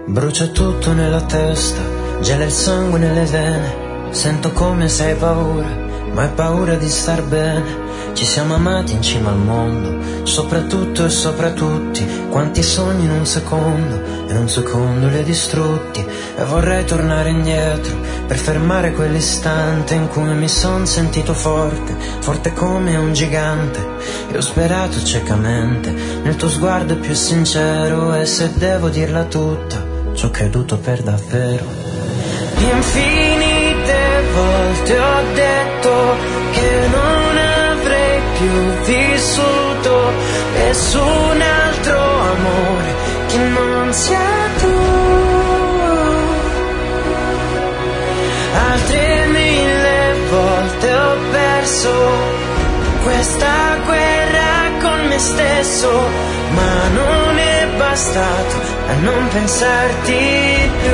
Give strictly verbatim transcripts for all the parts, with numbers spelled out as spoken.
Brucia tutto nella testa, gela il sangue nelle vene. Sento come se hai paura, ma hai paura di star bene. Ci siamo amati in cima al mondo, sopra tutto e sopra tutti. Quanti sogni in un secondo, e in un secondo li hai distrutti. E vorrei tornare indietro, per fermare quell'istante in cui mi son sentito forte, forte come un gigante. E ho sperato ciecamente nel tuo sguardo più sincero. E se devo dirla tutta, ci ho creduto per davvero. Infinite volte ho detto che non avrei più vissuto nessun altro amore che non sia tu. Altre mille volte ho perso questa guerra con me stesso, ma non è bastato a non pensarti più.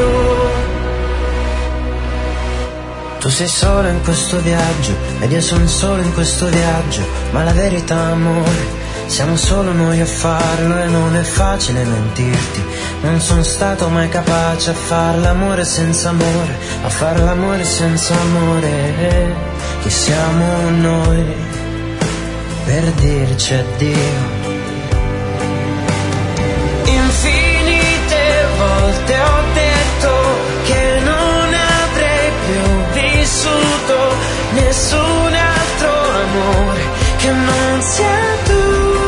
Tu sei solo in questo viaggio ed io sono solo in questo viaggio, ma la verità, amore, siamo solo noi a farlo. E non è facile mentirti, non sono stato mai capace a far l'amore senza amore, a far l'amore senza amore. Chi siamo noi per dirci addio? Infinite volte ho detto che non avrei più vissuto nessun altro amore che non sia tu.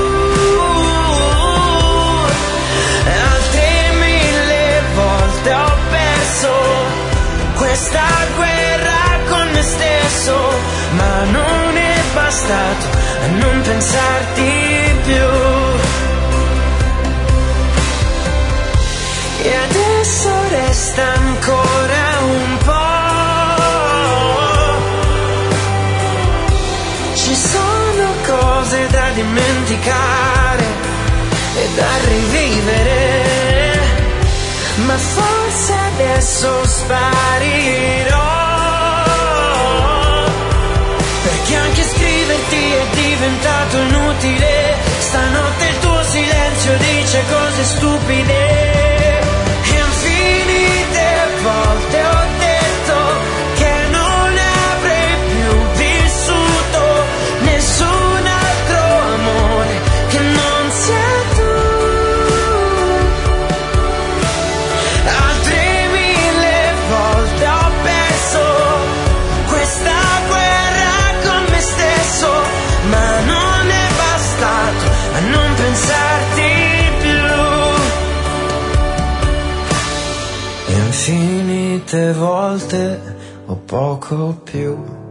Altre mille volte ho perso questa guerra con me stesso, ma non è bastato a non pensarti più. E adesso resta ancora un po'. Ci sono cose da dimenticare e da rivivere, ma forse adesso sparirò, perché anche scriverti è diventato inutile. Stanotte il tuo silenzio dice cose stupide. Volte ho detto che non avrei più vissuto nessun altro amore che non sia tu. Altre mille volte ho perso questa guerra con me stesso, ma non è bastato a non pensarti più. Infinite volte o poco più.